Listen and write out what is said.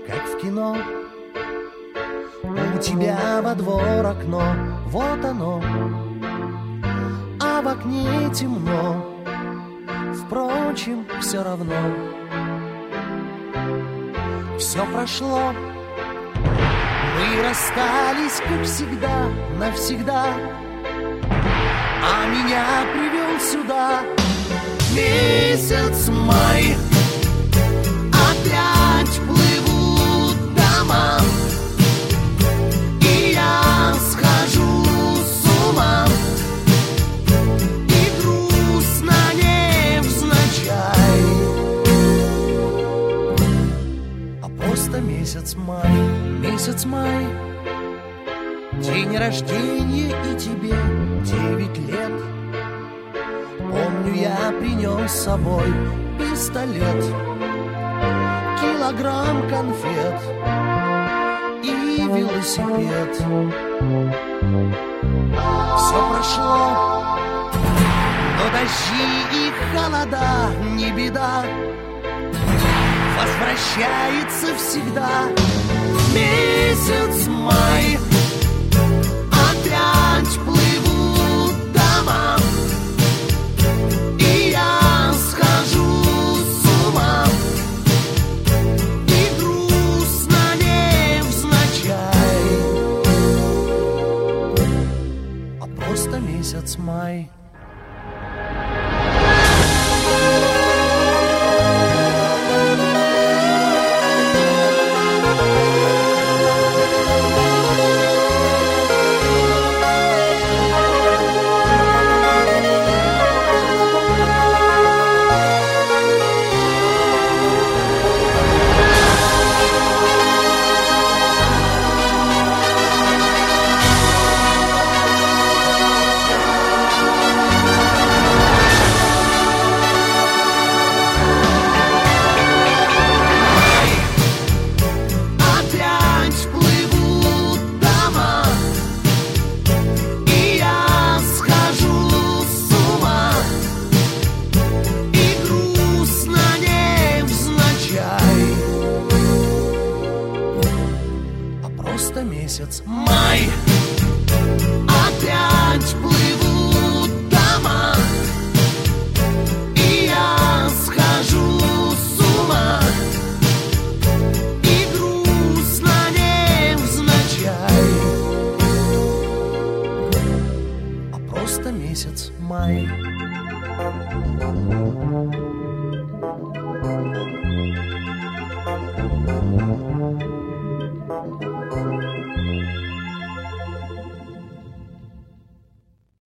как в кино. У тебя во двор окно, вот оно, а в окне темно. Впрочем, все равно. Все прошло, мы расстались, как всегда, навсегда. А меня привел сюда месяц май. Опять плывут дома, и я схожу с ума. И грустно невзначай, а просто месяц май. Месяц май, день рождения, и тебе 9 лет. Помню, я принес с собой пистолет, килограмм конфет и велосипед. Все прошло, но дожди и холода не беда, возвращается всегда месяц май. Опять плывут дома, и я схожу с ума. И грустно невзначай, а просто месяц май. Месяц май. Опять плывут дома, и я схожу с ума. И грустно невзначай, а просто месяц май.